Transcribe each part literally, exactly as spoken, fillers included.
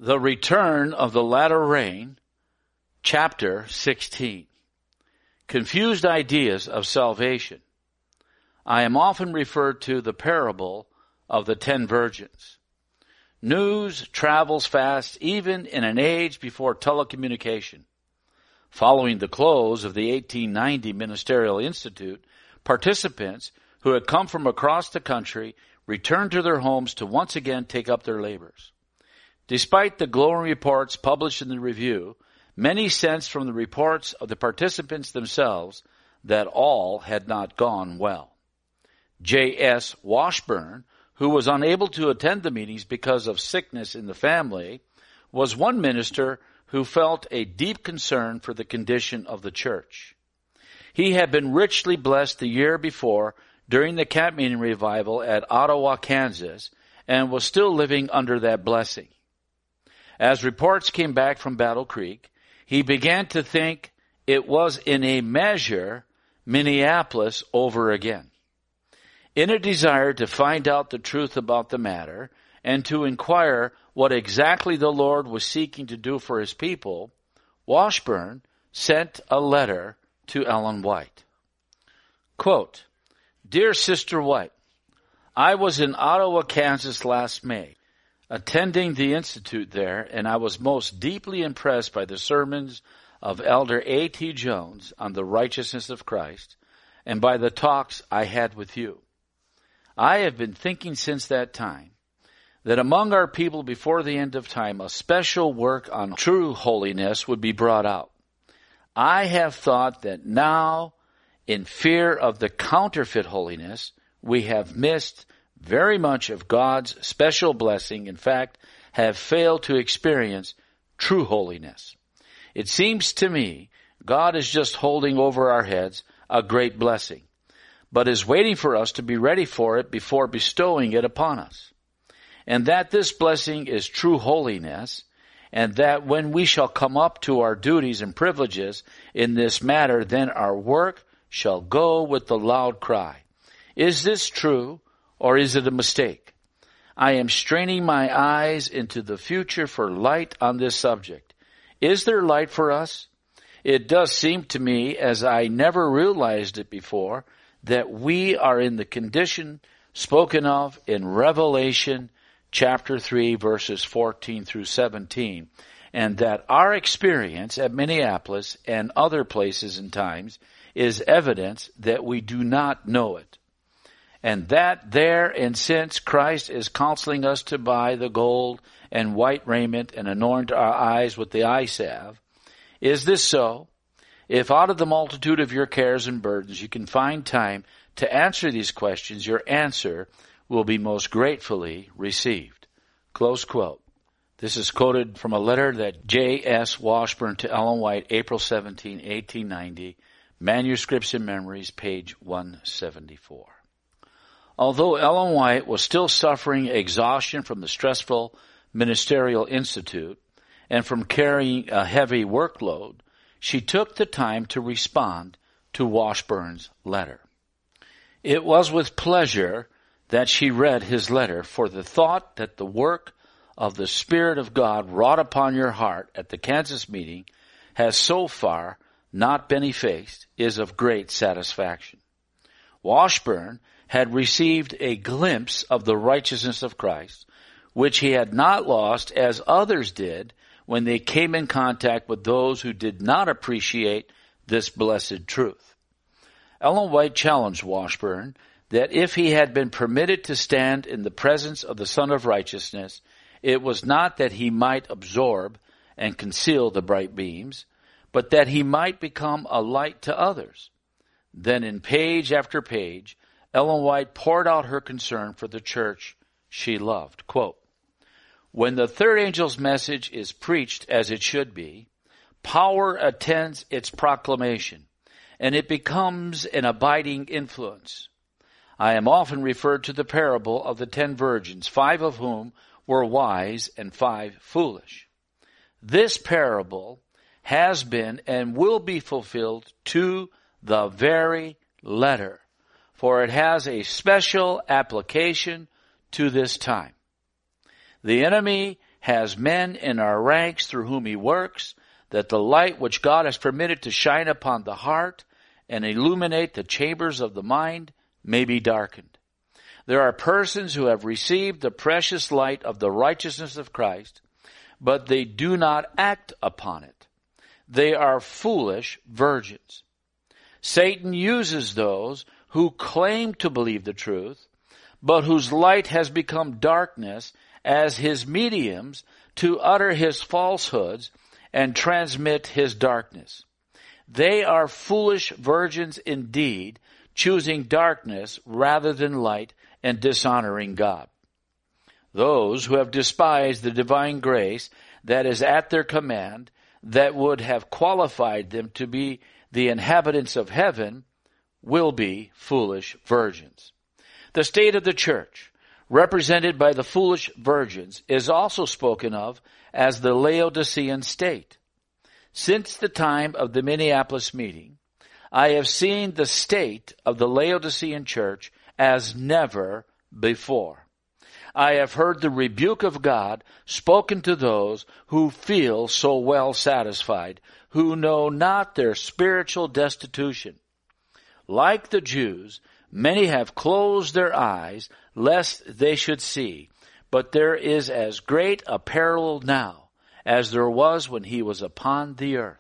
The Return of the Latter Rain, Chapter sixteen. Confused Ideas of Salvation. I am often referred to the parable of the ten virgins. News travels fast even in an age before telecommunication. Following the close of the eighteen ninety Ministerial Institute, participants who had come from across the country returned to their homes to once again take up their labors. Despite the glowing reports published in the review, many sensed from the reports of the participants themselves that all had not gone well. J S Washburn, who was unable to attend the meetings because of sickness in the family, was one minister who felt a deep concern for the condition of the church. He had been richly blessed the year before during the camp meeting revival at Ottawa, Kansas, and was still living under that blessing. As reports came back from Battle Creek, he began to think it was in a measure Minneapolis over again. In a desire to find out the truth about the matter and to inquire what exactly the Lord was seeking to do for his people, Washburn sent a letter to Ellen White. Quote, Dear Sister White, I was in Ottawa, Kansas last May, attending the Institute there, and I was most deeply impressed by the sermons of Elder A T Jones on the righteousness of Christ and by the talks I had with you. I have been thinking since that time that among our people before the end of time, a special work on true holiness would be brought out. I have thought that now, in fear of the counterfeit holiness, we have missed very much of God's special blessing, in fact, have failed to experience true holiness. It seems to me God is just holding over our heads a great blessing, but is waiting for us to be ready for it before bestowing it upon us. And that this blessing is true holiness, and that when we shall come up to our duties and privileges in this matter, then our work shall go with the loud cry. Is this true? Or is it a mistake? I am straining my eyes into the future for light on this subject. Is there light for us? It does seem to me, as I never realized it before, that we are in the condition spoken of in Revelation chapter three, verses fourteen through seventeen, and that our experience at Minneapolis and other places and times is evidence that we do not know it. And that there and since Christ is counseling us to buy the gold and white raiment and anoint our eyes with the eye salve, is this so? If out of the multitude of your cares and burdens you can find time to answer these questions, your answer will be most gratefully received. Close quote. This is quoted from a letter that J S Washburn to Ellen White, April seventeenth, eighteen ninety, Manuscripts and Memories, page one seventy-four. Although Ellen White was still suffering exhaustion from the stressful Ministerial Institute and from carrying a heavy workload, she took the time to respond to Washburn's letter. It was with pleasure that she read his letter, for the thought that the work of the Spirit of God wrought upon your heart at the Kansas meeting has so far not been effaced is of great satisfaction. Washburn had received a glimpse of the righteousness of Christ, which he had not lost as others did when they came in contact with those who did not appreciate this blessed truth. Ellen White challenged Washburn that if he had been permitted to stand in the presence of the Son of Righteousness, it was not that he might absorb and conceal the bright beams, but that he might become a light to others. Then in page after page, Ellen White poured out her concern for the church she loved. Quote, when the third angel's message is preached as it should be, power attends its proclamation, and it becomes an abiding influence. I am often referred to the parable of the ten virgins, five of whom were wise and five foolish. This parable has been and will be fulfilled to the very letter, for it has a special application to this time. The enemy has men in our ranks through whom he works, that the light which God has permitted to shine upon the heart and illuminate the chambers of the mind may be darkened. There are persons who have received the precious light of the righteousness of Christ, but they do not act upon it. They are foolish virgins. Satan uses those who claim to believe the truth, but whose light has become darkness, as his mediums to utter his falsehoods and transmit his darkness. They are foolish virgins indeed, choosing darkness rather than light and dishonoring God. Those who have despised the divine grace that is at their command, that would have qualified them to be the inhabitants of heaven, will be foolish virgins. The state of the church, represented by the foolish virgins, is also spoken of as the Laodicean state. Since the time of the Minneapolis meeting, I have seen the state of the Laodicean church as never before. I have heard the rebuke of God spoken to those who feel so well satisfied, who know not their spiritual destitution. Like the Jews, many have closed their eyes lest they should see, but there is as great a peril now as there was when he was upon the earth.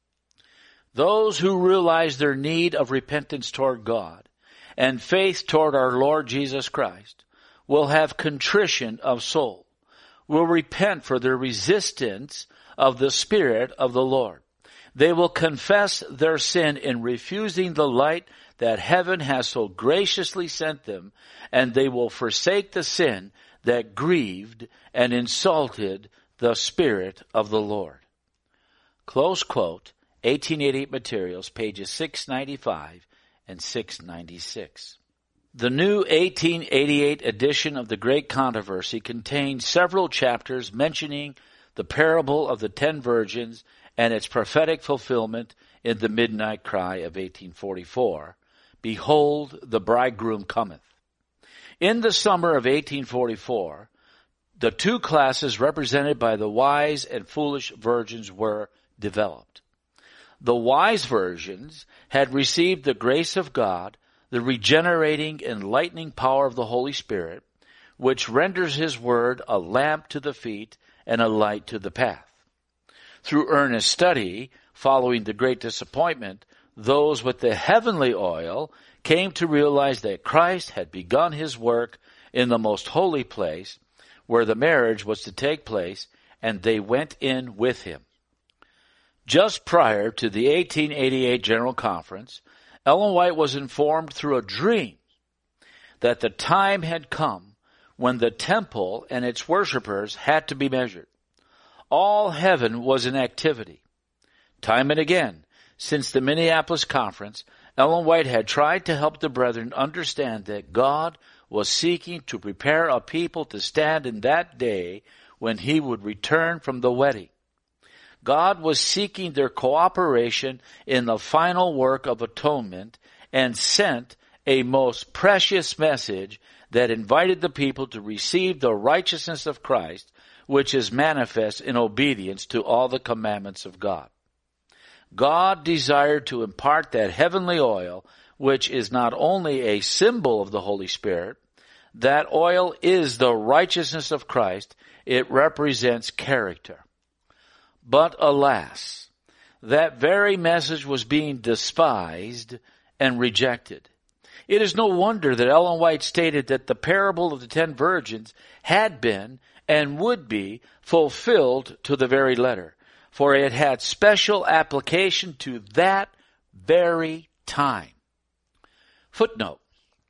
Those who realize their need of repentance toward God and faith toward our Lord Jesus Christ will have contrition of soul, will repent for their resistance of the Spirit of the Lord. They will confess their sin in refusing the light that heaven has so graciously sent them, and they will forsake the sin that grieved and insulted the Spirit of the Lord. Close quote, eighteen eighty-eight Materials, pages six ninety-five and six ninety-six. The new eighteen eighty-eight edition of the Great Controversy contains several chapters mentioning the parable of the ten virgins and its prophetic fulfillment in the midnight cry of eighteen forty-four, "Behold, the bridegroom cometh." In the summer of eighteen forty-four, the two classes represented by the wise and foolish virgins were developed. The wise virgins had received the grace of God, the regenerating, enlightening power of the Holy Spirit, which renders His Word a lamp to the feet and a light to the path. Through earnest study, following the great disappointment, those with the heavenly oil came to realize that Christ had begun His work in the most holy place, where the marriage was to take place, and they went in with Him. Just prior to the eighteen eighty-eight General Conference, Ellen White was informed through a dream that the time had come when the temple and its worshipers had to be measured. All heaven was in activity. Time and again, since the Minneapolis Conference, Ellen White had tried to help the brethren understand that God was seeking to prepare a people to stand in that day when He would return from the wedding. God was seeking their cooperation in the final work of atonement and sent a most precious message that invited the people to receive the righteousness of Christ, which is manifest in obedience to all the commandments of God. God desired to impart that heavenly oil, which is not only a symbol of the Holy Spirit. That oil is the righteousness of Christ. It represents character. But alas, that very message was being despised and rejected. It is no wonder that Ellen White stated that the parable of the ten virgins had been and would be fulfilled to the very letter, for it had special application to that very time. Footnote: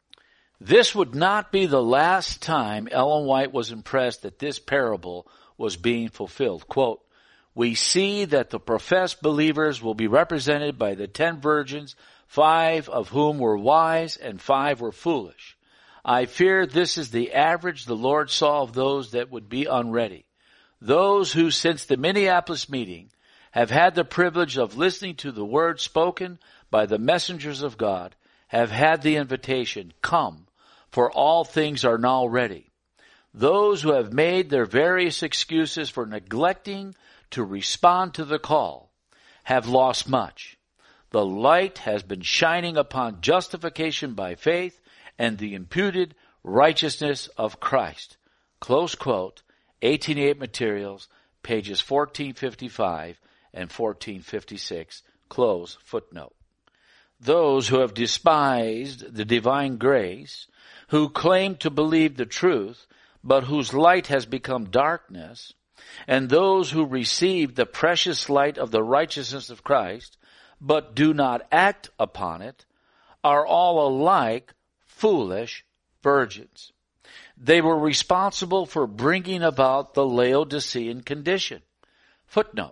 this would not be the last time Ellen White was impressed that this parable was being fulfilled. Quote, "We see that the professed believers will be represented by the ten virgins, five of whom were wise and five were foolish. I fear this is the average the Lord saw of those that would be unready. Those who, since the Minneapolis meeting, have had the privilege of listening to the word spoken by the messengers of God, have had the invitation, 'Come, for all things are now ready.' those who have made their various excuses for neglecting to respond to the call have lost much. The light has been shining upon justification by faith and the imputed righteousness of Christ. Close quote, eighteen eighty-eight Materials, pages fourteen fifty-five and fourteen fifty-six, close footnote. Those who have despised the divine grace, who claim to believe the truth, but whose light has become darkness, and those who receive the precious light of the righteousness of Christ, but do not act upon it, are all alike foolish virgins. They were responsible for bringing about the Laodicean condition. Footnote.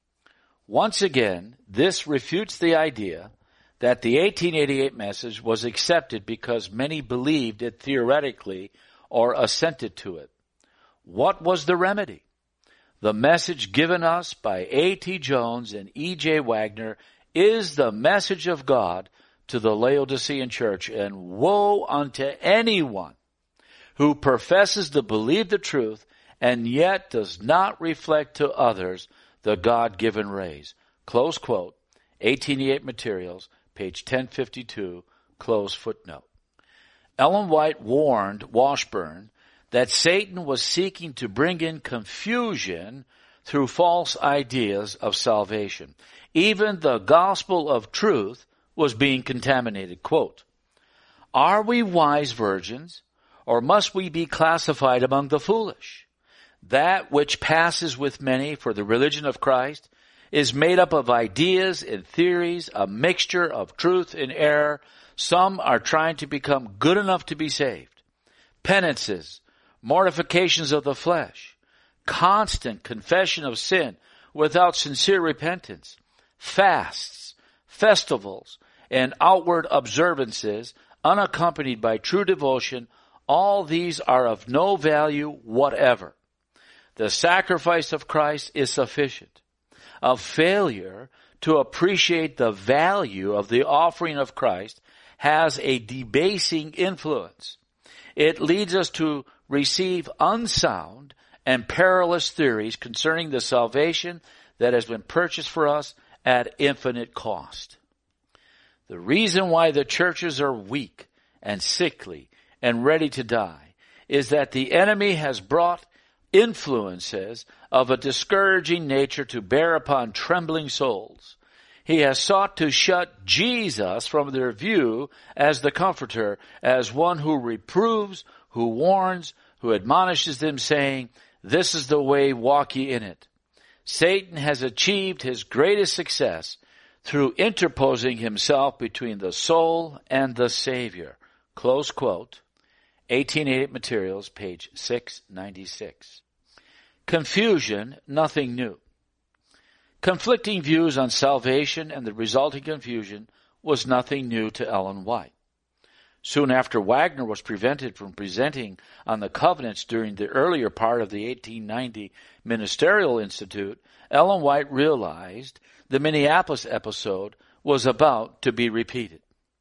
Once again, this refutes the idea that the eighteen eighty-eight message was accepted because many believed it theoretically or assented to it. What was the remedy? The message given us by A T Jones and E J Wagner is the message of God to the Laodicean church, and woe unto anyone who professes to believe the truth and yet does not reflect to others the God-given rays. Close quote, eighteen eighty-eight Materials, page ten fifty-two, close footnote. Ellen White warned Washburn that Satan was seeking to bring in confusion through false ideas of salvation. Even the gospel of truth was being contaminated. Quote, are we wise virgins, or must we be classified among the foolish? That which passes with many for the religion of Christ is made up of ideas and theories, a mixture of truth and error. Some are trying to become good enough to be saved. Penances, mortifications of the flesh, constant confession of sin without sincere repentance, fasts, festivals, and outward observances unaccompanied by true devotion, all these are of no value whatever. The sacrifice of Christ is sufficient. A failure to appreciate the value of the offering of Christ has a debasing influence. It leads us to receive unsound and perilous theories concerning the salvation that has been purchased for us at infinite cost. The reason why the churches are weak and sickly and ready to die is that the enemy has brought influences of a discouraging nature to bear upon trembling souls. He has sought to shut Jesus from their view as the Comforter, as one who reproves, who warns, who admonishes them, saying, this is the way, walk ye in it. Satan has achieved his greatest success through interposing himself between the soul and the Savior. Close quote. eighteen eighty-eight Materials, page six ninety-six. Confusion, nothing new. Conflicting views on salvation and the resulting confusion was nothing new to Ellen White. Soon after Wagner was prevented from presenting on the covenants during the earlier part of the eighteen ninety Ministerial Institute, Ellen White realized the Minneapolis episode was about to be repeated.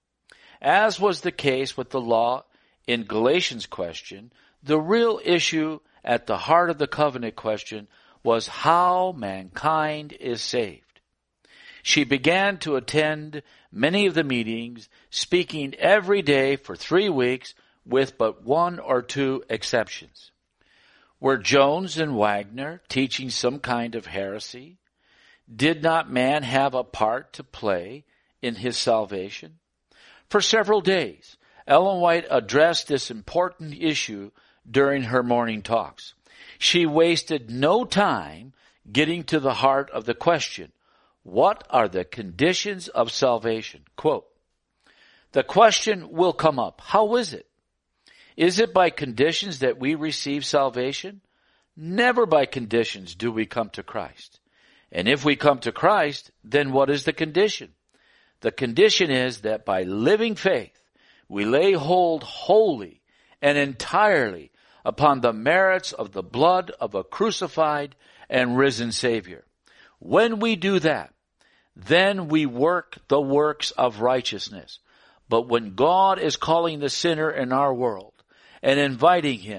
As was the case with the law in Galatians question, the real issue at the heart of the covenant question was how mankind is saved. She began to attend many of the meetings, speaking every day for three weeks with but one or two exceptions. Were Jones and Wagner teaching some kind of heresy? Did not man have a part to play in his salvation? For several days, Ellen White addressed this important issue during her morning talks. She wasted no time getting to the heart of the question, what are the conditions of salvation? Quote, the question will come up, how is it? Is it by conditions that we receive salvation? Never by conditions do we come to Christ. And if we come to Christ, then what is the condition? The condition is that by living faith, we lay hold wholly and entirely upon the merits of the blood of a crucified and risen Savior. When we do that, then we work the works of righteousness. But when God is calling the sinner in our world and inviting him,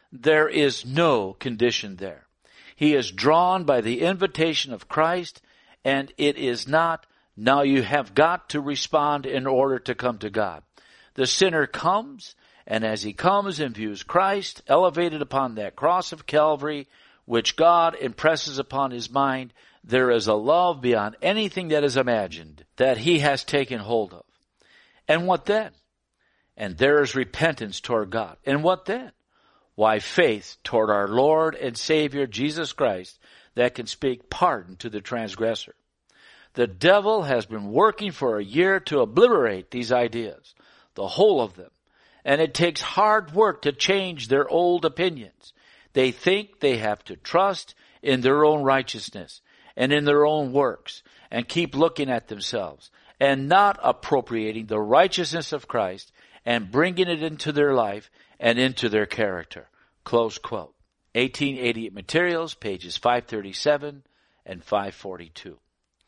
There is no condition there. He is drawn by the invitation of Christ, and it is not, now you have got to respond in order to come to God. The sinner comes, and as he comes and views Christ elevated upon that cross of Calvary, which God impresses upon his mind, there is a love beyond anything that is imagined that he has taken hold of. And what then? And there is repentance toward God. And what then? Why, faith toward our Lord and Savior Jesus Christ that can speak pardon to the transgressor. The devil has been working for a year to obliterate these ideas, the whole of them. And it takes hard work to change their old opinions. They think they have to trust in their own righteousness and in their own works and keep looking at themselves and not appropriating the righteousness of Christ and bringing it into their life and into their character. Close quote. eighteen eighty-eight Materials, pages five thirty-seven and five forty-two.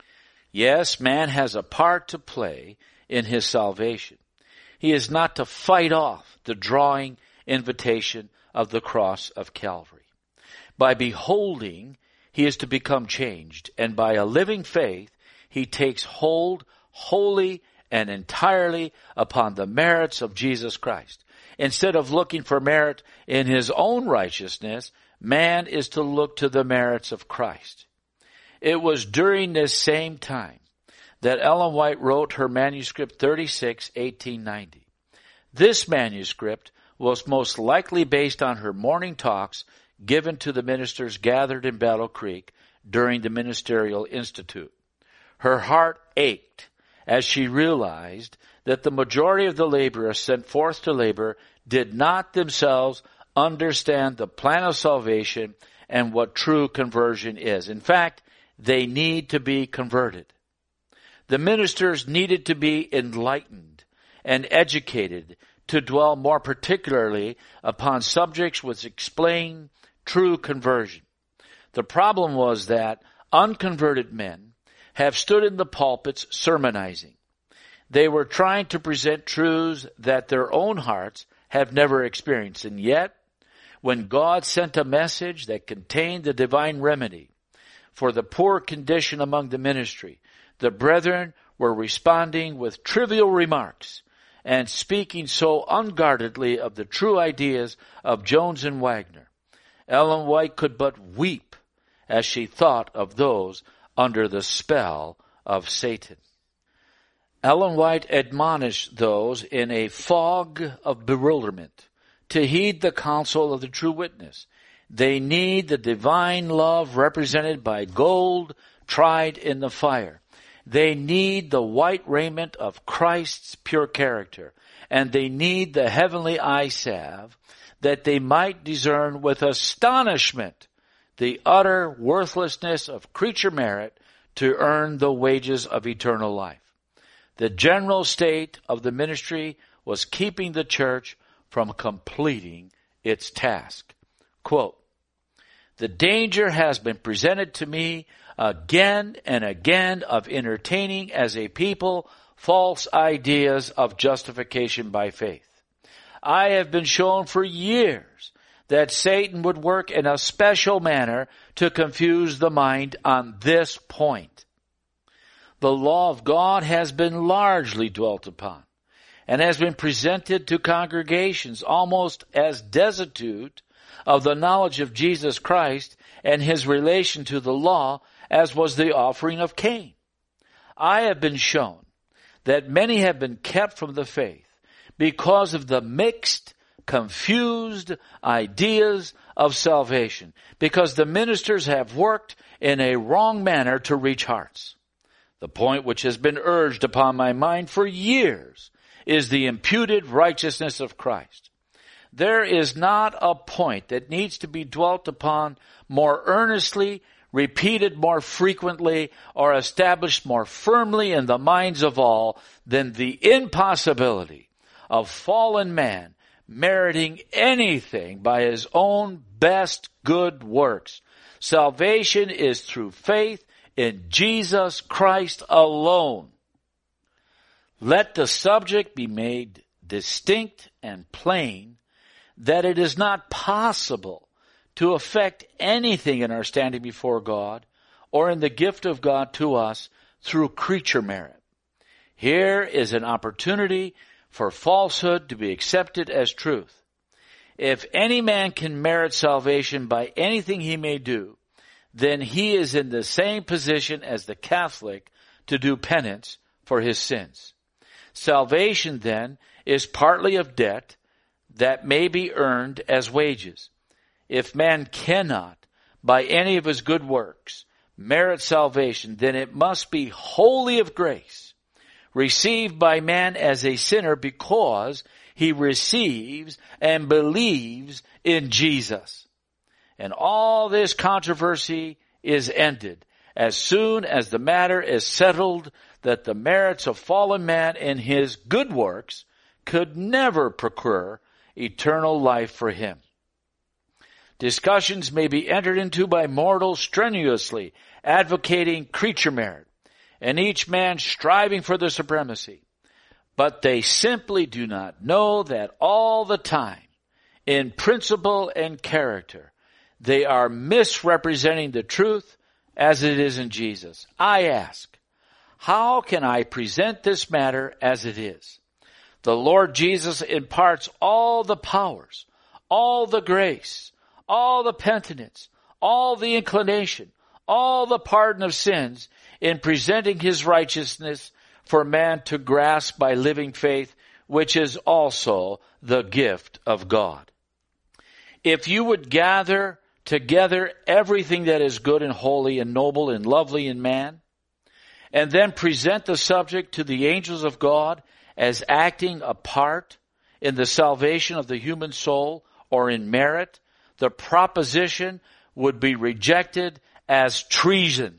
Yes, man has a part to play in his salvation. He is not to fight off the drawing invitation of the cross of Calvary. By beholding, he is to become changed, and by a living faith, he takes hold wholly and entirely upon the merits of Jesus Christ. Instead of looking for merit in his own righteousness, man is to look to the merits of Christ. It was during this same time that Ellen White wrote her manuscript thirty-six, eighteen ninety. This manuscript was most likely based on her morning talks given to the ministers gathered in Battle Creek during the Ministerial Institute. Her heart ached as she realized that the majority of the laborers sent forth to labor did not themselves understand the plan of salvation and what true conversion is. In fact, they need to be converted. The ministers needed to be enlightened and educated to dwell more particularly upon subjects which explain true conversion. The problem was that unconverted men have stood in the pulpits sermonizing. They were trying to present truths that their own hearts have never experienced. And yet, when God sent a message that contained the divine remedy for the poor condition among the ministry, the brethren were responding with trivial remarks and speaking so unguardedly of the true ideas of Jones and Wagner. Ellen White could but weep as she thought of those under the spell of Satan. Ellen White admonished those in a fog of bewilderment to heed the counsel of the true witness. They need the divine love represented by gold tried in the fire. They need the white raiment of Christ's pure character, and they need the heavenly eye salve that they might discern with astonishment the utter worthlessness of creature merit to earn the wages of eternal life. The general state of the ministry was keeping the church from completing its task. Quote, "The danger has been presented to me again and again of entertaining as a people false ideas of justification by faith. I have been shown for years that Satan would work in a special manner to confuse the mind on this point. The law of God has been largely dwelt upon and has been presented to congregations almost as destitute of the knowledge of Jesus Christ and his relation to the law as was the offering of Cain. I have been shown that many have been kept from the faith because of the mixed, confused ideas of salvation, because the ministers have worked in a wrong manner to reach hearts. The point which has been urged upon my mind for years is the imputed righteousness of Christ. There is not a point that needs to be dwelt upon more earnestly, repeated more frequently, or established more firmly in the minds of all than the impossibility of fallen man meriting anything by his own best good works. Salvation is through faith in Jesus Christ alone. Let the subject be made distinct and plain, that it is not possible to affect anything in our standing before God or in the gift of God to us through creature merit. Here is an opportunity for falsehood to be accepted as truth. If any man can merit salvation by anything he may do, then he is in the same position as the Catholic to do penance for his sins. Salvation, then, is partly of debt that may be earned as wages. If man cannot, by any of his good works, merit salvation, then it must be wholly of grace, received by man as a sinner because he receives and believes in Jesus. And all this controversy is ended as soon as the matter is settled that the merits of fallen man and his good works could never procure eternal life for him. Discussions may be entered into by mortals strenuously advocating creature merit, and each man striving for the supremacy. But they simply do not know that all the time, in principle and character, they are misrepresenting the truth as it is in Jesus. I ask, how can I present this matter as it is? The Lord Jesus imparts all the powers, all the grace, all the penitence, all the inclination, all the pardon of sins in presenting his righteousness for man to grasp by living faith, which is also the gift of God. If you would gather together everything that is good and holy and noble and lovely in man, and then present the subject to the angels of God as acting a part in the salvation of the human soul or in merit, the proposition would be rejected as treason.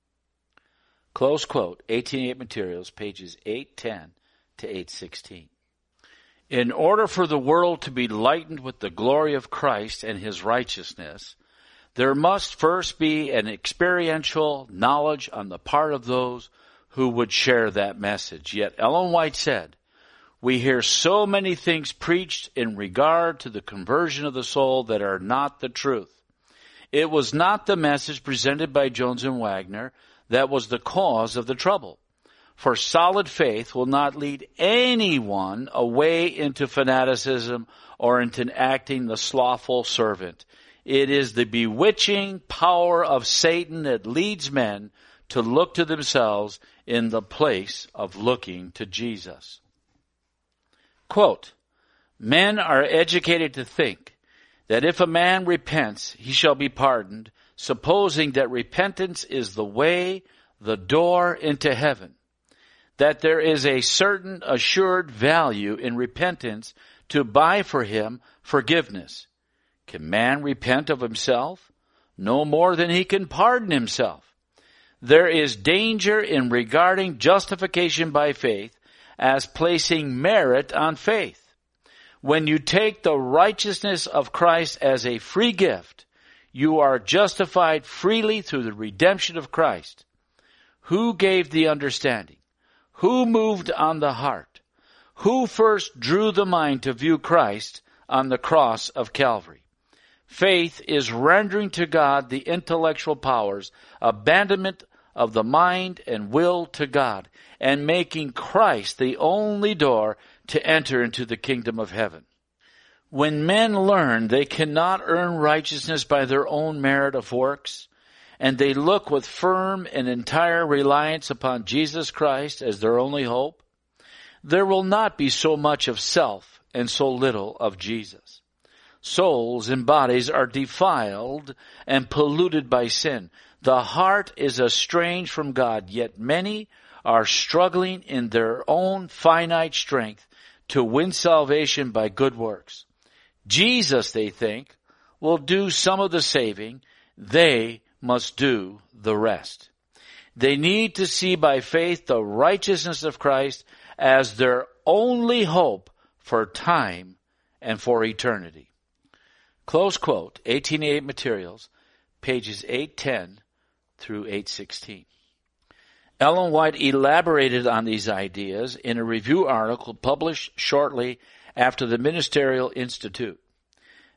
Close quote, eighteen eight Materials, pages eight ten to eight sixteen. In order for the world to be lightened with the glory of Christ and his righteousness, there must first be an experiential knowledge on the part of those who would share that message. Yet Ellen White said, we hear so many things preached in regard to the conversion of the soul that are not the truth. It was not the message presented by Jones and Wagner that was the cause of the trouble. For solid faith will not lead anyone away into fanaticism or into acting the slothful servant. It is the bewitching power of Satan that leads men to look to themselves in the place of looking to Jesus. Quote, men are educated to think that if a man repents, he shall be pardoned, supposing that repentance is the way, the door into heaven, that there is a certain assured value in repentance to buy for him forgiveness. Can man repent of himself? No more than he can pardon himself. There is danger in regarding justification by faith as placing merit on faith. When you take the righteousness of Christ as a free gift, you are justified freely through the redemption of Christ. Who gave the understanding? Who moved on the heart? Who first drew the mind to view Christ on the cross of Calvary? Faith is rendering to God the intellectual powers, abandonment of the mind and will to God, and making Christ the only door to enter into the kingdom of heaven. When men learn they cannot earn righteousness by their own merit of works, and they look with firm and entire reliance upon Jesus Christ as their only hope, there will not be so much of self and so little of Jesus. Souls and bodies are defiled and polluted by sin. The heart is estranged from God, yet many are struggling in their own finite strength to win salvation by good works. Jesus, they think, will do some of the saving. They must do the rest. They need to see by faith the righteousness of Christ as their only hope for time and for eternity. Close quote, eighteen eighty-eight Materials, pages eight ten through eight sixteen. Ellen White elaborated on these ideas in a review article published shortly after the Ministerial Institute.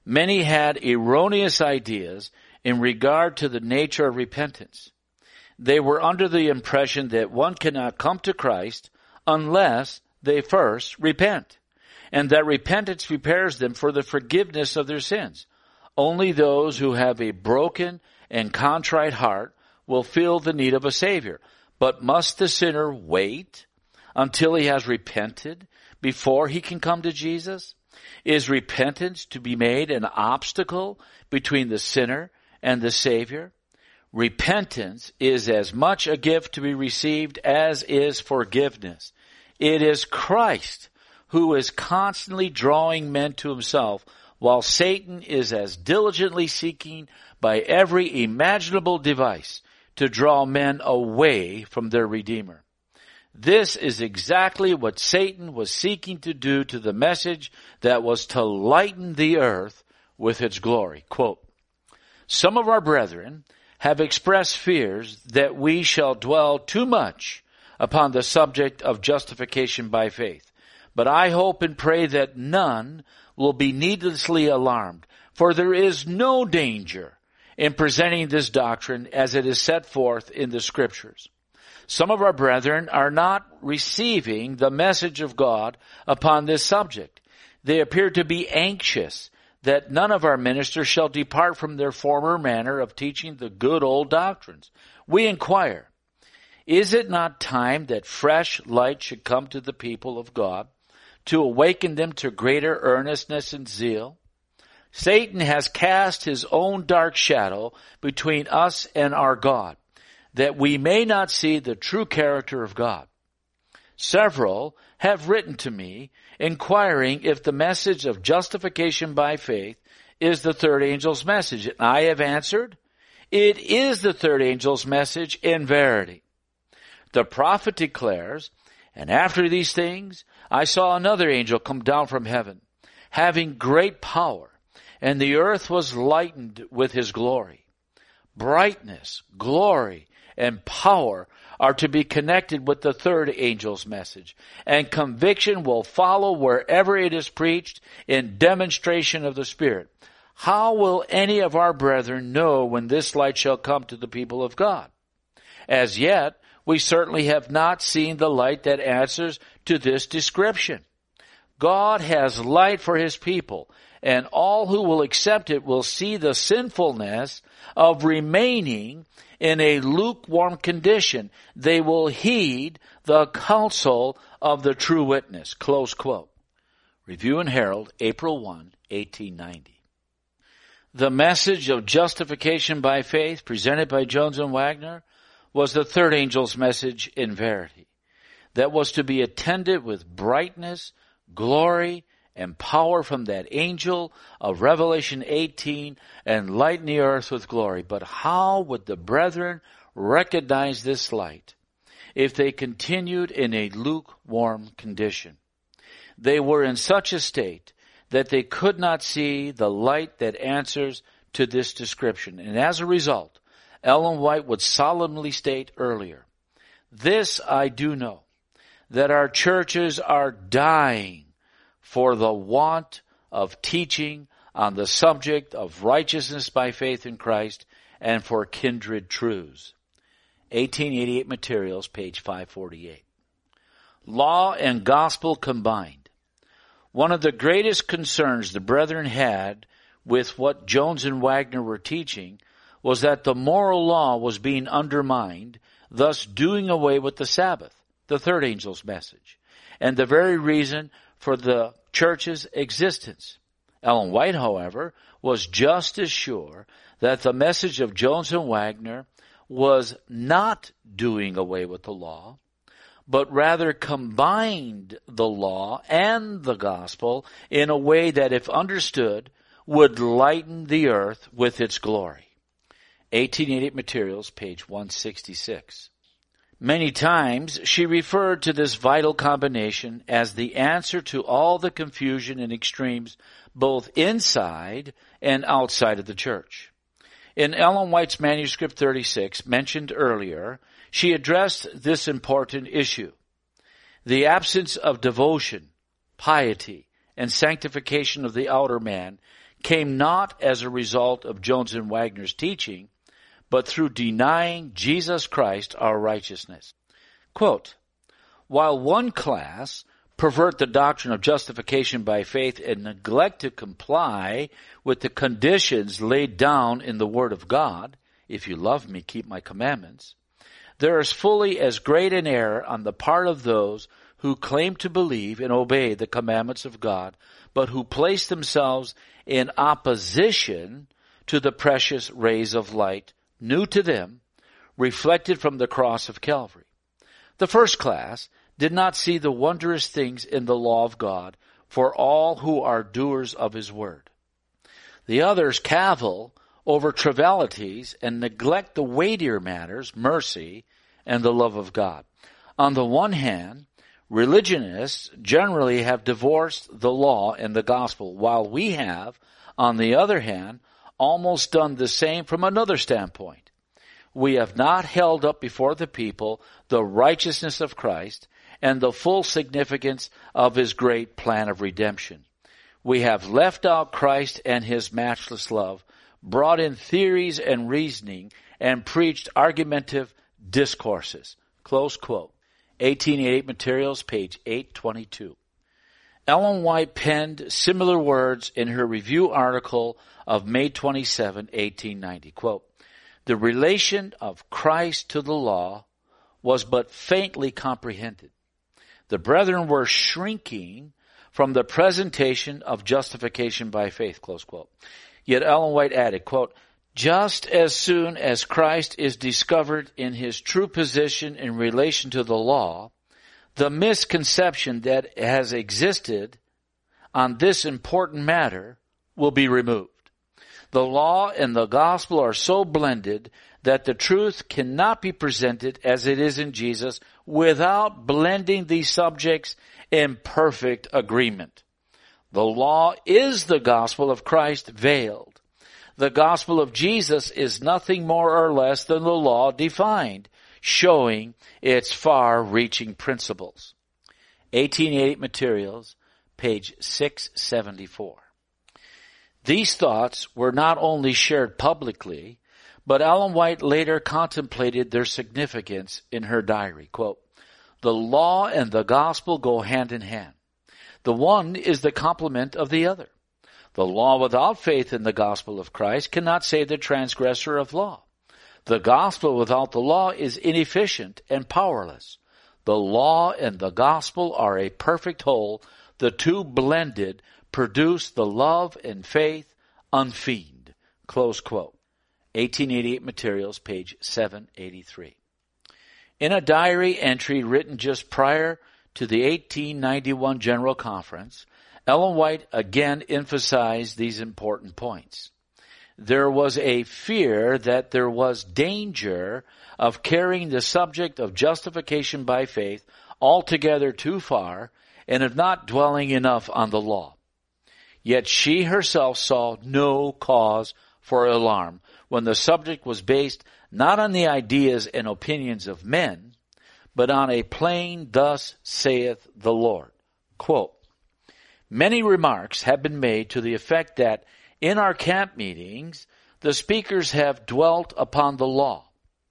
Many had erroneous ideas in regard to the nature of repentance. They were under the impression that one cannot come to Christ unless they first repent, and that repentance prepares them for the forgiveness of their sins. Only those who have a broken and contrite heart will feel the need of a Savior. But must the sinner wait until he has repented before he can come to Jesus? Is repentance to be made an obstacle between the sinner and the Savior? Repentance is as much a gift to be received as is forgiveness. It is Christ who is constantly drawing men to himself, while Satan is as diligently seeking by every imaginable device to draw men away from their Redeemer. This is exactly what Satan was seeking to do to the message that was to lighten the earth with its glory. Quote, "Some of our brethren have expressed fears that we shall dwell too much upon the subject of justification by faith. But I hope and pray that none will be needlessly alarmed, for there is no danger in presenting this doctrine as it is set forth in the Scriptures. Some of our brethren are not receiving the message of God upon this subject. They appear to be anxious that none of our ministers shall depart from their former manner of teaching the good old doctrines. We inquire, is it not time that fresh light should come to the people of God to awaken them to greater earnestness and zeal? Satan has cast his own dark shadow between us and our God, that we may not see the true character of God. Several have written to me inquiring if the message of justification by faith is the third angel's message. And I have answered, it is the third angel's message in verity. The prophet declares, and after these things I saw another angel come down from heaven, having great power, and the earth was lightened with his glory. Brightness, glory, and power are to be connected with the third angel's message, and conviction will follow wherever it is preached in demonstration of the Spirit. How will any of our brethren know when this light shall come to the people of God? As yet, we certainly have not seen the light that answers to this description. God has light for his people, and all who will accept it will see the sinfulness of remaining in a lukewarm condition. They will heed the counsel of the true witness. Close quote. Review and Herald, April first, eighteen ninety. The message of justification by faith presented by Jones and Wagner was the third angel's message in verity, that was to be attended with brightness, glory, and power from that angel of Revelation eighteen, and lighten the earth with glory. But how would the brethren recognize this light if they continued in a lukewarm condition? They were in such a state that they could not see the light that answers to this description. And as a result, Ellen White would solemnly state earlier, "This I do know, that our churches are dying for the want of teaching on the subject of righteousness by faith in Christ and for kindred truths." eighteen eighty-eight Materials, page five forty-eight. Law and gospel combined. One of the greatest concerns the brethren had with what Jones and Wagner were teaching was that the moral law was being undermined, thus doing away with the Sabbath, the third angel's message, and the very reason for the church's existence. Ellen White, however, was just as sure that the message of Jones and Wagner was not doing away with the law, but rather combined the law and the gospel in a way that, if understood, would lighten the earth with its glory. eighteen eighty-eight Materials, page one sixty-six. Many times she referred to this vital combination as the answer to all the confusion and extremes both inside and outside of the church. In Ellen White's manuscript thirty-six, mentioned earlier, she addressed this important issue. The absence of devotion, piety, and sanctification of the outer man came not as a result of Jones and Wagner's teaching, but through denying Jesus Christ our righteousness. Quote, while one class pervert the doctrine of justification by faith and neglect to comply with the conditions laid down in the Word of God, if you love me, keep my commandments, there is fully as great an error on the part of those who claim to believe and obey the commandments of God, but who place themselves in opposition to the precious rays of light, new to them, reflected from the cross of Calvary. The first class did not see the wondrous things in the law of God for all who are doers of his word. The others cavil over trivialities and neglect the weightier matters, mercy, and the love of God. On the one hand, religionists generally have divorced the law and the gospel, while we have, on the other hand, almost done the same from another standpoint. We have not held up before the people the righteousness of Christ and the full significance of his great plan of redemption. We have left out Christ and his matchless love, brought in theories and reasoning, and preached argumentative discourses. Close quote. eighteen eighty-eight Materials, page eight twenty-two. Ellen White penned similar words in her review article of May twenty-seventh, eighteen ninety. Quote, the relation of Christ to the law was but faintly comprehended. The brethren were shrinking from the presentation of justification by faith, close quote. Yet Ellen White added, quote, just as soon as Christ is discovered in his true position in relation to the law, the misconception that has existed on this important matter will be removed. The law and the gospel are so blended that the truth cannot be presented as it is in Jesus without blending these subjects in perfect agreement. The law is the gospel of Christ veiled. The gospel of Jesus is nothing more or less than the law defined, showing its far-reaching principles. eighteen eighty-eight Materials, page six seventy-four. These thoughts were not only shared publicly, but Ellen White later contemplated their significance in her diary. Quote, the law and the gospel go hand in hand. The one is the complement of the other. The law without faith in the gospel of Christ cannot save the transgressor of law. The gospel without the law is inefficient and powerless. The law and the gospel are a perfect whole. The two blended produce the love and faith unfeigned. Close quote. eighteen eighty-eight Materials, page seven eighty-three. In a diary entry written just prior to the eighteen ninety-one General Conference, Ellen White again emphasized these important points. There was a fear that there was danger of carrying the subject of justification by faith altogether too far and of not dwelling enough on the law. Yet she herself saw no cause for alarm when the subject was based not on the ideas and opinions of men, but on a plain, thus saith the Lord. Quote, many remarks have been made to the effect that in our camp meetings, the speakers have dwelt upon the law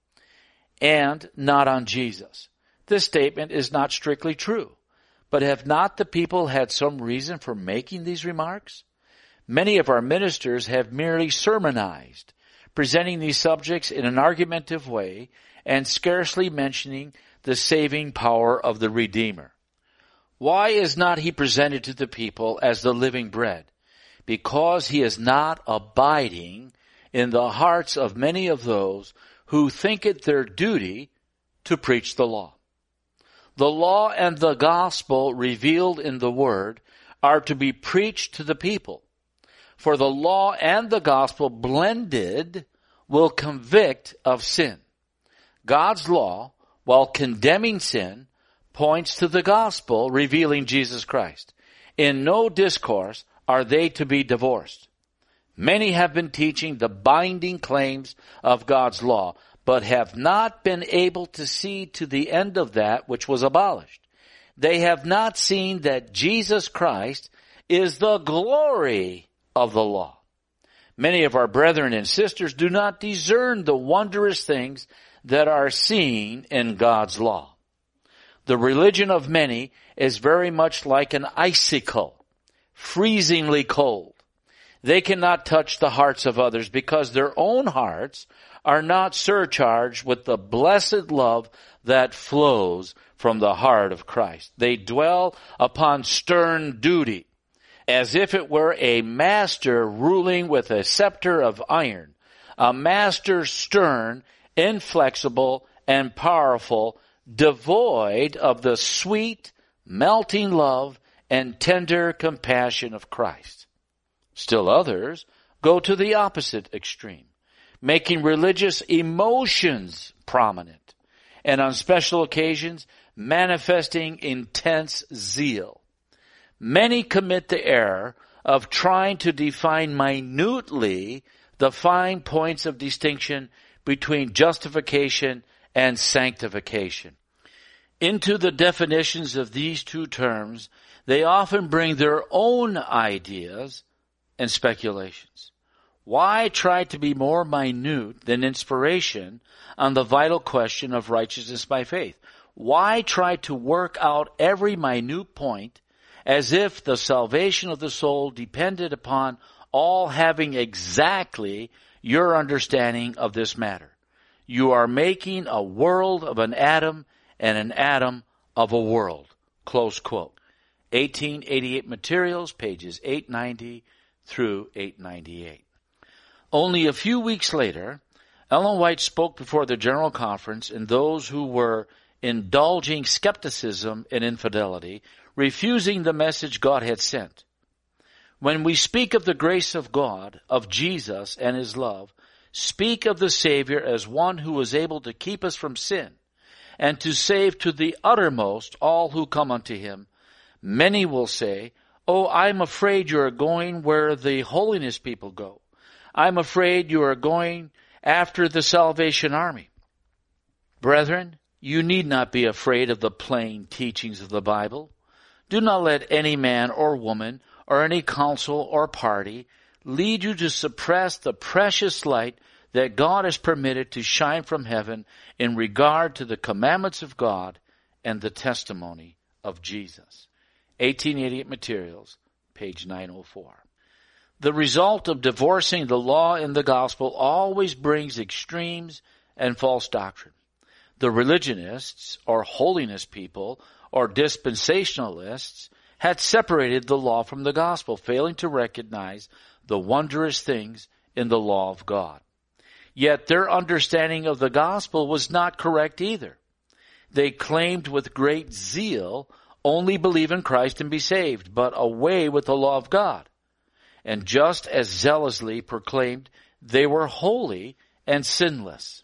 and not on Jesus. This statement is not strictly true, but have not the people had some reason for making these remarks? Many of our ministers have merely sermonized, presenting these subjects in an argumentative way and scarcely mentioning the saving power of the Redeemer. Why is not he presented to the people as the living bread? Because he is not abiding in the hearts of many of those who think it their duty to preach the law. The law and the gospel revealed in the word are to be preached to the people. For the law and the gospel blended will convict of sin. God's law, while condemning sin, points to the gospel revealing Jesus Christ. In no discourse are they to be divorced. Many have been teaching the binding claims of God's law, but have not been able to see to the end of that which was abolished. They have not seen that Jesus Christ is the glory of the law. Many of our brethren and sisters do not discern the wondrous things that are seen in God's law. The religion of many is very much like an icicle, freezingly cold. They cannot touch the hearts of others because their own hearts are not surcharged with the blessed love that flows from the heart of Christ. They dwell upon stern duty, as if it were a master ruling with a scepter of iron, a master stern, inflexible, and powerful, devoid of the sweet, melting love and tender compassion of Christ. Still others go to the opposite extreme, making religious emotions prominent, and on special occasions manifesting intense zeal. Many commit the error of trying to define minutely the fine points of distinction between justification and sanctification. Into the definitions of these two terms, they often bring their own ideas and speculations. Why try to be more minute than inspiration on the vital question of righteousness by faith? Why try to work out every minute point as if the salvation of the soul depended upon all having exactly your understanding of this matter? You are making a world of an atom and an atom of a world. Close quote. eighteen eighty-eight Materials, pages eight ninety through eight ninety-eight. Only a few weeks later, Ellen White spoke before the General Conference, and those who were indulging skepticism and infidelity, refusing the message God had sent. When we speak of the grace of God, of Jesus and His love, speak of the Savior as one who is able to keep us from sin and to save to the uttermost all who come unto Him, many will say, "Oh, I'm afraid you are going where the holiness people go. I'm afraid you are going after the Salvation Army." Brethren, you need not be afraid of the plain teachings of the Bible. Do not let any man or woman or any council or party lead you to suppress the precious light that God has permitted to shine from heaven in regard to the commandments of God and the testimony of Jesus. eighteen eighty-eight Materials, page nine oh four. The result of divorcing the law and the gospel always brings extremes and false doctrine. The religionists, or holiness people, or dispensationalists had separated the law from the gospel, failing to recognize the wondrous things in the law of God. Yet their understanding of the gospel was not correct either. They claimed with great zeal, only believe in Christ and be saved, but away with the law of God. And just as zealously proclaimed they were holy and sinless.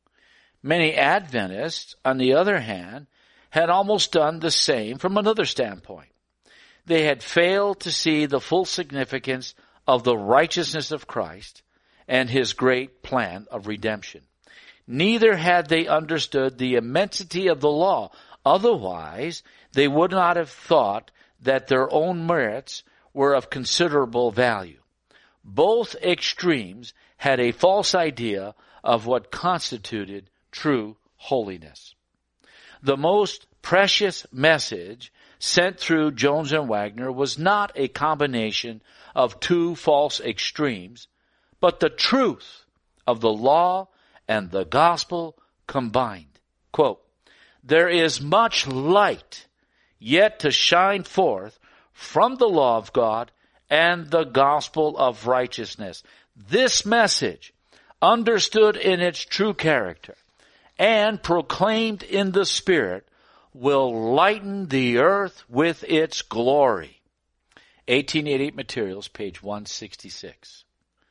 Many Adventists, on the other hand, had almost done the same from another standpoint. They had failed to see the full significance of the righteousness of Christ and His great plan of redemption. Neither had they understood the immensity of the law. Otherwise, they would not have thought that their own merits were of considerable value. Both extremes had a false idea of what constituted true holiness. The most precious message sent through Jones and Wagner was not a combination of two false extremes, but the truth of the law and the gospel combined. Quote, "There is much light yet to shine forth from the law of God and the gospel of righteousness. This message, understood in its true character and proclaimed in the Spirit, will lighten the earth with its glory." eighteen eighty-eight Materials, page one sixty-six.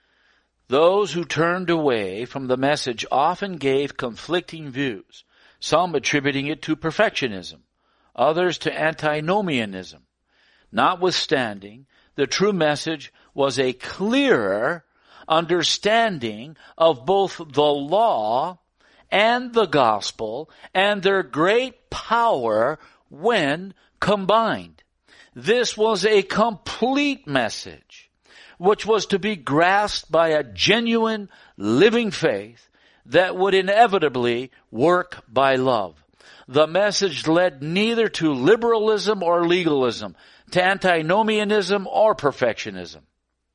Those who turned away from the message often gave conflicting views, some attributing it to perfectionism, others to antinomianism. Notwithstanding, the true message was a clearer understanding of both the law and the gospel and their great power when combined. This was a complete message which was to be grasped by a genuine, living faith that would inevitably work by love. The message led neither to liberalism or legalism, to antinomianism or perfectionism,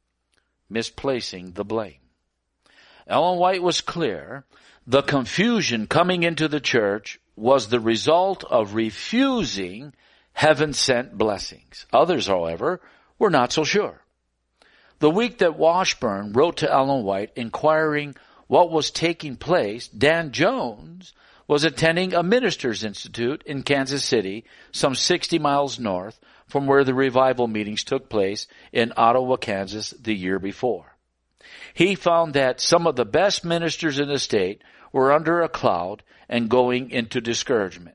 misplacing the blame. Ellen White was clear. The confusion coming into the church was the result of refusing heaven-sent blessings. Others, however, were not so sure. The week that Washburn wrote to Ellen White inquiring what was taking place, Dan Jones was attending a minister's institute in Kansas City, some sixty miles north from where the revival meetings took place in Ottawa, Kansas, the year before. He found that some of the best ministers in the state were under a cloud and going into discouragement.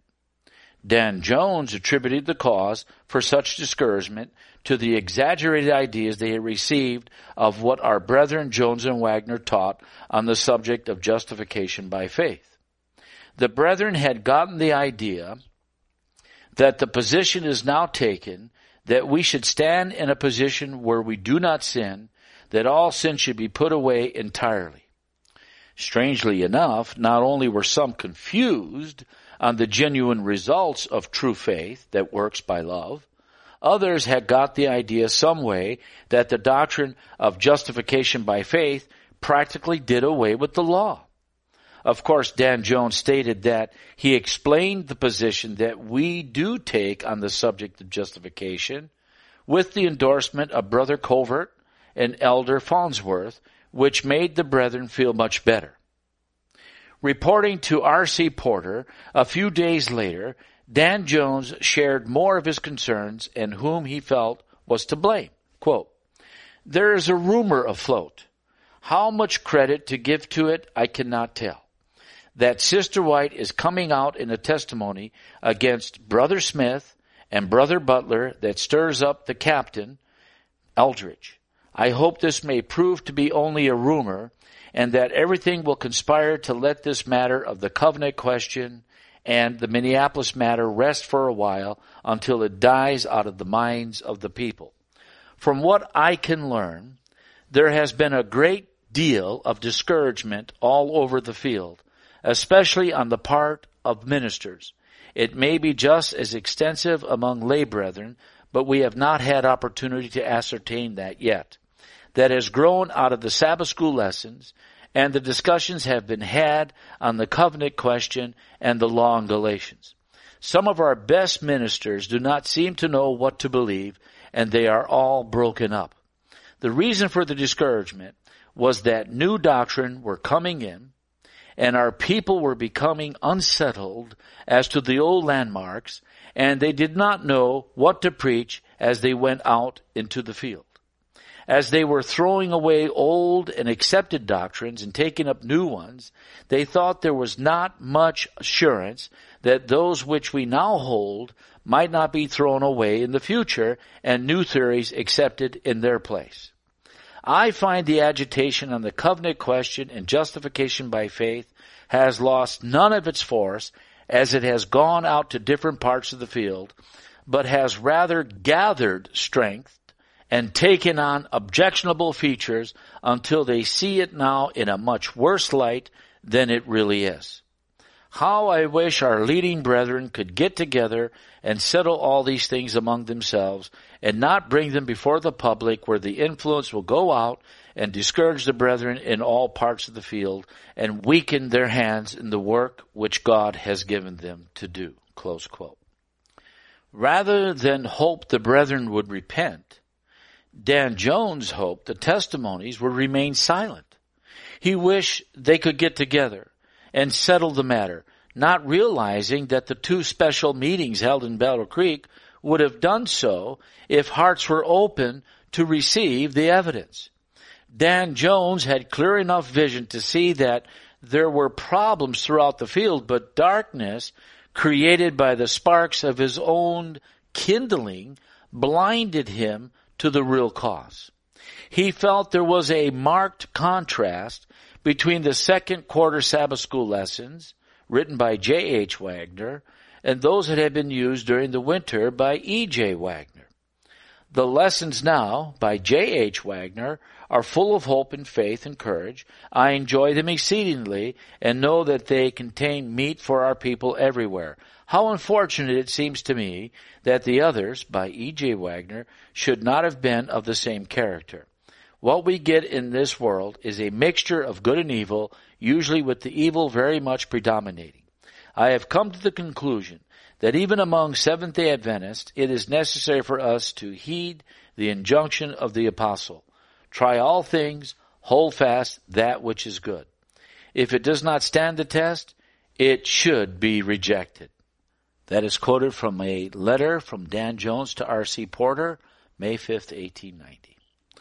Dan Jones attributed the cause for such discouragement to the exaggerated ideas they had received of what our brethren Jones and Wagner taught on the subject of justification by faith. The brethren had gotten the idea that the position is now taken that we should stand in a position where we do not sin, that all sin should be put away entirely. Strangely enough, not only were some confused on the genuine results of true faith that works by love, others had got the idea some way that the doctrine of justification by faith practically did away with the law. Of course, Dan Jones stated that he explained the position that we do take on the subject of justification with the endorsement of Brother Covert and Elder Farnsworth, which made the brethren feel much better. Reporting to R C Porter a few days later, Dan Jones shared more of his concerns and whom he felt was to blame. Quote, "There is a rumor afloat. How much credit to give to it, I cannot tell. That Sister White is coming out in a testimony against Brother Smith and Brother Butler that stirs up the captain, Eldridge. I hope this may prove to be only a rumor, and that everything will conspire to let this matter of the covenant question and the Minneapolis matter rest for a while until it dies out of the minds of the people. From what I can learn, there has been a great deal of discouragement all over the field, especially on the part of ministers. It may be just as extensive among lay brethren, but we have not had opportunity to ascertain that yet. That has grown out of the Sabbath school lessons, and the discussions have been had on the covenant question and the law in Galatians. Some of our best ministers do not seem to know what to believe, and they are all broken up. The reason for the discouragement was that new doctrine were coming in, and our people were becoming unsettled as to the old landmarks, and they did not know what to preach as they went out into the field. As they were throwing away old and accepted doctrines and taking up new ones, they thought there was not much assurance that those which we now hold might not be thrown away in the future and new theories accepted in their place. I find the agitation on the covenant question and justification by faith has lost none of its force as it has gone out to different parts of the field, but has rather gathered strength and taken on objectionable features until they see it now in a much worse light than it really is. How I wish our leading brethren could get together and settle all these things among themselves and not bring them before the public where the influence will go out and discourage the brethren in all parts of the field and weaken their hands in the work which God has given them to do." Close quote. Rather than hope the brethren would repent, Dan Jones hoped the testimonies would remain silent. He wished they could get together and settle the matter, not realizing that the two special meetings held in Battle Creek would have done so if hearts were open to receive the evidence. Dan Jones had clear enough vision to see that there were problems throughout the field, but darkness created by the sparks of his own kindling blinded him to the real cause. He felt there was a marked contrast between the second quarter Sabbath school lessons written by J H Wagner and those that had been used during the winter by E J Wagner. The lessons now by J H Wagner are full of hope and faith and courage. I enjoy them exceedingly and know that they contain meat for our people everywhere. How unfortunate it seems to me that the others, by E J Wagner, should not have been of the same character. What we get in this world is a mixture of good and evil, usually with the evil very much predominating. I have come to the conclusion that even among Seventh-day Adventists, it is necessary for us to heed the injunction of the apostle. Try all things, hold fast that which is good. If it does not stand the test, it should be rejected. That is quoted from a letter from Dan Jones to R C Porter, May fifth, eighteen ninety.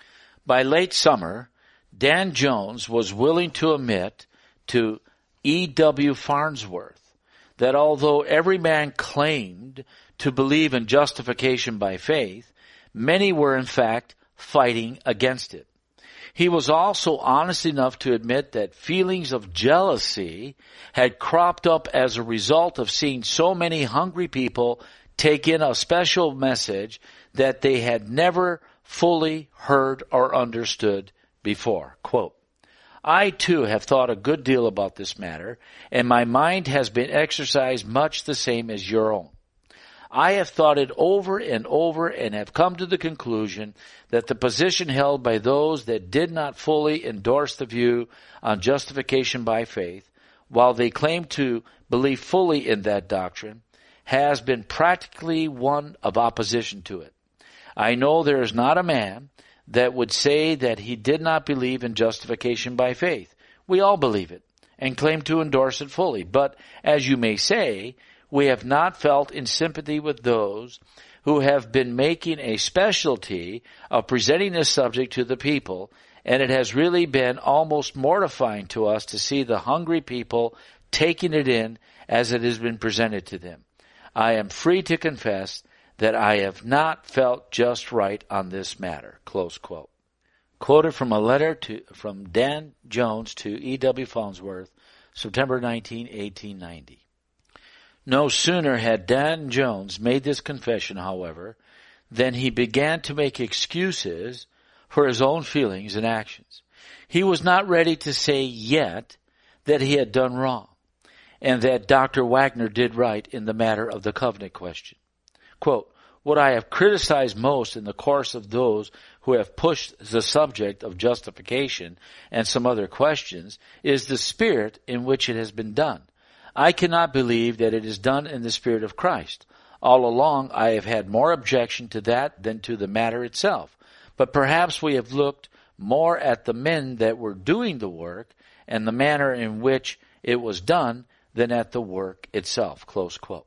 By late summer, Dan Jones was willing to admit to E W Farnsworth that although every man claimed to believe in justification by faith, many were in fact fighting against it. He was also honest enough to admit that feelings of jealousy had cropped up as a result of seeing so many hungry people take in a special message that they had never fully heard or understood before. Quote, I too have thought a good deal about this matter, and my mind has been exercised much the same as your own. I have thought it over and over and have come to the conclusion that the position held by those that did not fully endorse the view on justification by faith, while they claim to believe fully in that doctrine, has been practically one of opposition to it. I know there is not a man that would say that he did not believe in justification by faith. We all believe it and claim to endorse it fully. But as you may say, we have not felt in sympathy with those who have been making a specialty of presenting this subject to the people, and it has really been almost mortifying to us to see the hungry people taking it in as it has been presented to them. I am free to confess that I have not felt just right on this matter. Close quote. Quoted from a letter to, from Dan Jones to E W Farnsworth, September nineteenth, eighteen ninety. No sooner had Dan Jones made this confession, however, than he began to make excuses for his own feelings and actions. He was not ready to say yet that he had done wrong, and that Doctor Wagner did right in the matter of the covenant question. Quote, what I have criticized most in the course of those who have pushed the subject of justification and some other questions is the spirit in which it has been done. I cannot believe that it is done in the Spirit of Christ. All along I have had more objection to that than to the matter itself. But perhaps we have looked more at the men that were doing the work and the manner in which it was done than at the work itself. Close quote.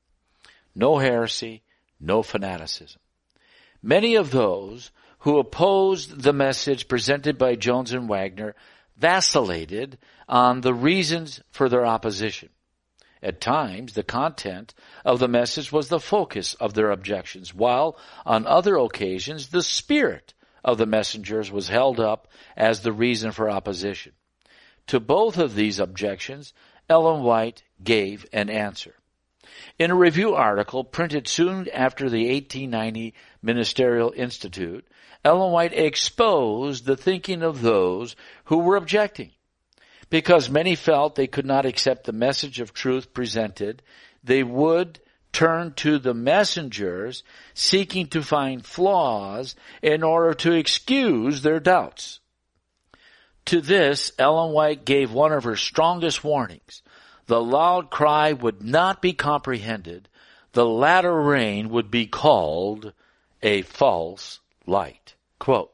No heresy, no fanaticism. Many of those who opposed the message presented by Jones and Wagner vacillated on the reasons for their opposition. At times, the content of the message was the focus of their objections, while on other occasions, the spirit of the messengers was held up as the reason for opposition. To both of these objections, Ellen White gave an answer. In a review article printed soon after the eighteen ninety Ministerial Institute, Ellen White exposed the thinking of those who were objecting. Because many felt they could not accept the message of truth presented, they would turn to the messengers seeking to find flaws in order to excuse their doubts. To this, Ellen White gave one of her strongest warnings. The loud cry would not be comprehended. The latter rain would be called a false light. Quote,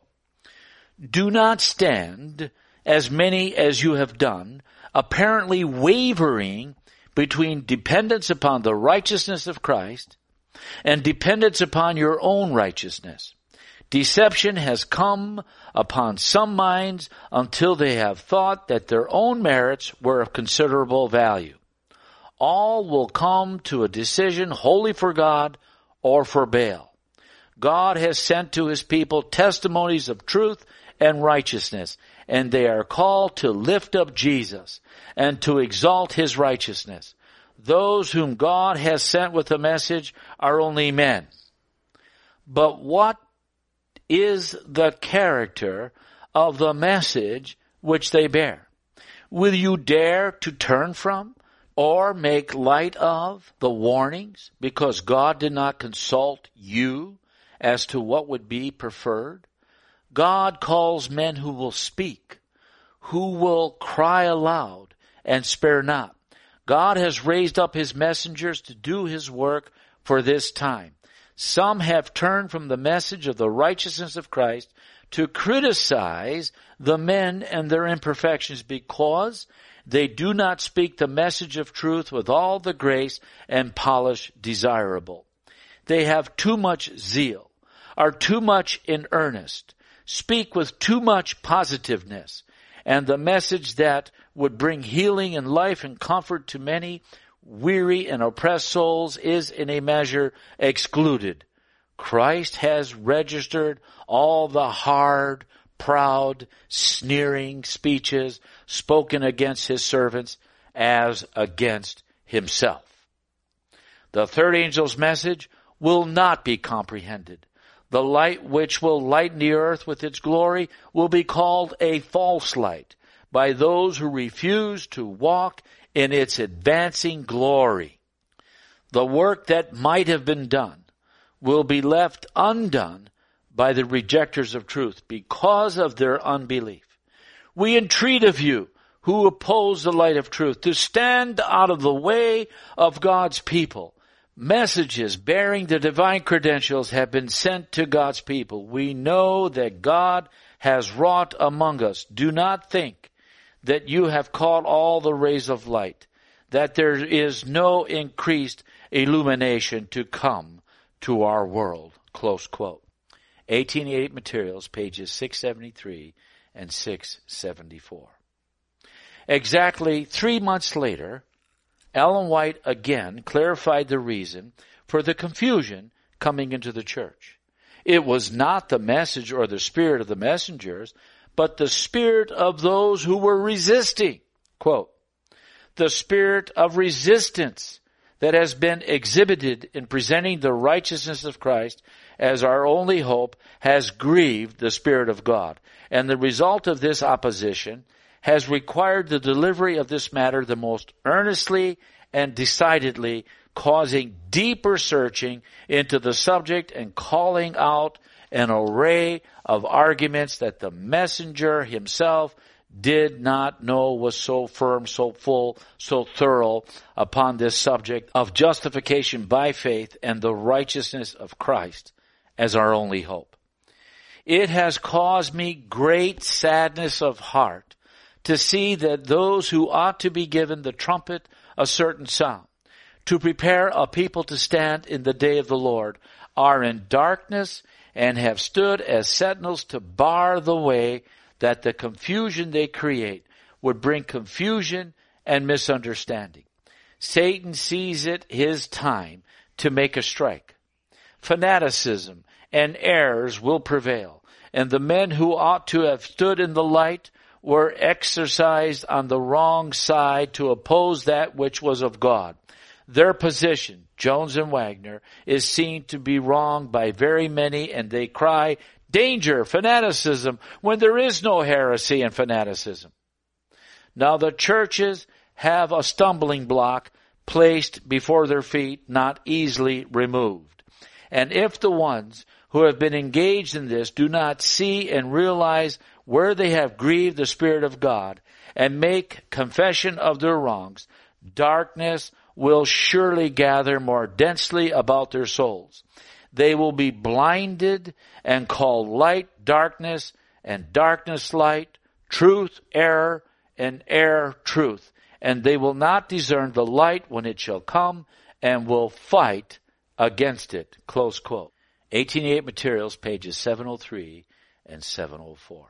do not stand, as many as you have done, apparently wavering between dependence upon the righteousness of Christ and dependence upon your own righteousness. Deception has come upon some minds until they have thought that their own merits were of considerable value. All will come to a decision wholly for God or for Baal. God has sent to his people testimonies of truth and righteousness, and they are called to lift up Jesus and to exalt his righteousness. Those whom God has sent with the message are only men. But what is the character of the message which they bear? Will you dare to turn from or make light of the warnings because God did not consult you as to what would be preferred? God calls men who will speak, who will cry aloud and spare not. God has raised up his messengers to do his work for this time. Some have turned from the message of the righteousness of Christ to criticize the men and their imperfections because they do not speak the message of truth with all the grace and polish desirable. They have too much zeal, are too much in earnest, speak with too much positiveness, and the message that would bring healing and life and comfort to many weary and oppressed souls is in a measure excluded. Christ has registered all the hard, proud, sneering speeches spoken against his servants as against himself. The third angel's message will not be comprehended. The light which will lighten the earth with its glory will be called a false light by those who refuse to walk in its advancing glory. The work that might have been done will be left undone by the rejectors of truth because of their unbelief. We entreat of you who oppose the light of truth to stand out of the way of God's people. Messages bearing the divine credentials have been sent to God's people. We know that God has wrought among us. Do not think that you have caught all the rays of light, that there is no increased illumination to come to our world. Close quote. eighteen eighty-eight Materials, pages six seventy-three and six seventy-four. Exactly three months later, Ellen White again clarified the reason for the confusion coming into the church. It was not the message or the spirit of the messengers, but the spirit of those who were resisting. Quote, the spirit of resistance that has been exhibited in presenting the righteousness of Christ as our only hope has grieved the Spirit of God. And the result of this opposition has required the delivery of this matter the most earnestly and decidedly, causing deeper searching into the subject and calling out an array of arguments that the messenger himself did not know was so firm, so full, so thorough upon this subject of justification by faith and the righteousness of Christ as our only hope. It has caused me great sadness of heart to see that those who ought to be given the trumpet a certain sound, to prepare a people to stand in the day of the Lord, are in darkness and have stood as sentinels to bar the way, that the confusion they create would bring confusion and misunderstanding. Satan sees it his time to make a strike. Fanaticism and errors will prevail, and the men who ought to have stood in the light were exercised on the wrong side to oppose that which was of God. Their position, Jones and Wagner, is seen to be wrong by very many, and they cry, danger, fanaticism, when there is no heresy and fanaticism. Now the churches have a stumbling block placed before their feet, not easily removed. And if the ones who have been engaged in this do not see and realize where they have grieved the Spirit of God and make confession of their wrongs, darkness will surely gather more densely about their souls. They will be blinded and call light darkness and darkness light, truth error and error truth. And they will not discern the light when it shall come and will fight against it. Close quote. eighteen eighty-eight Materials, pages seven oh three and seven oh four.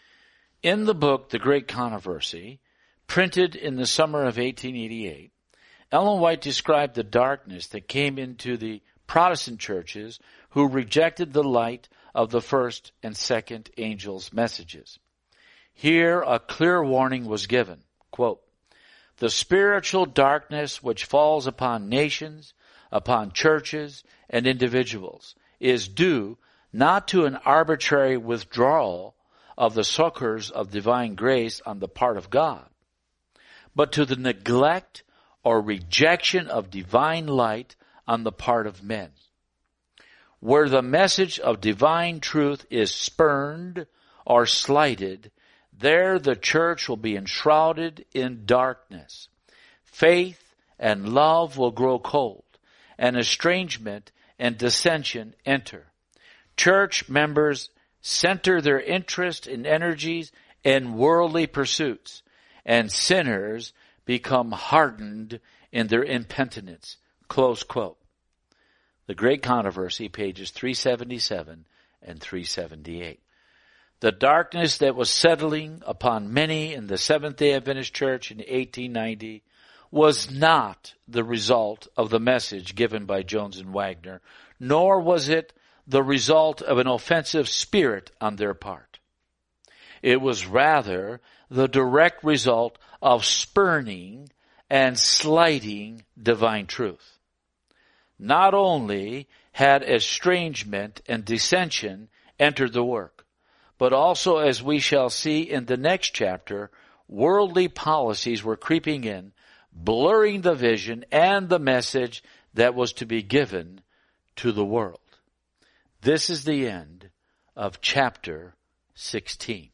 In the book, The Great Controversy, printed in the summer of eighteen eighty-eight, Ellen White described the darkness that came into the Protestant churches who rejected the light of the first and second angels' messages. Here a clear warning was given. Quote, the spiritual darkness which falls upon nations, upon churches, and individuals is due not to an arbitrary withdrawal of the succors of divine grace on the part of God, but to the neglect or rejection of divine light on the part of men. Where the message of divine truth is spurned or slighted, there the church will be enshrouded in darkness. Faith and love will grow cold, and estrangement and dissension enter. Church members center their interest and energies in worldly pursuits, and sinners become hardened in their impotence. Close quote. The Great Controversy, pages three seventy-seven and three seventy-eight. The darkness that was settling upon many in the Seventh-day Adventist Church in eighteen ninety was not the result of the message given by Jones and Wagner, nor was it the result of an offensive spirit on their part. It was rather the direct result of spurning and slighting divine truth. Not only had estrangement and dissension entered the work, but also, as we shall see in the next chapter, worldly policies were creeping in, blurring the vision and the message that was to be given to the world. This is the end of chapter sixteen.